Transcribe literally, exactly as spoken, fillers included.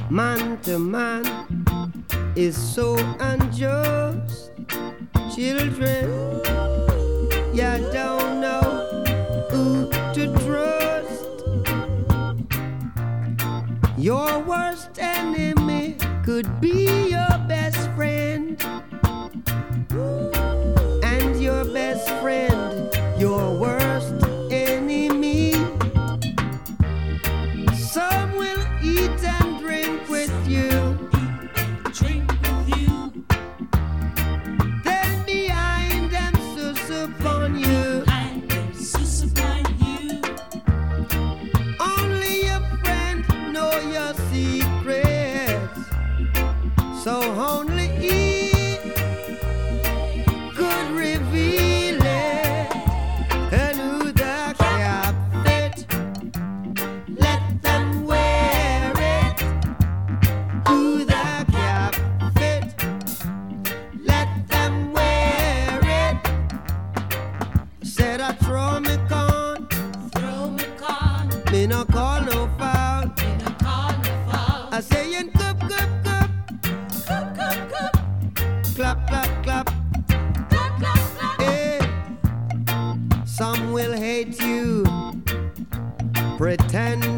Man to man is so unjust. Children, you don't know who to trust. Your worst enemy could be your best friend, and your best friend, your worst enemy. Some will eat and drink with you, Drink with you, then behind them sus upon you. I am sus upon you. Only your friend know your secrets, so only he could reveal it. And who the cap fit, let them wear it. Who the cap fit, let them wear it. Said I throw me con, Throw me con, me no call no foul. in a carnival. I say in cup, cup, cup, Cup, cup, cup, clap, clap, clap. clap, clap, clap. Hey. Some will hate you, pretend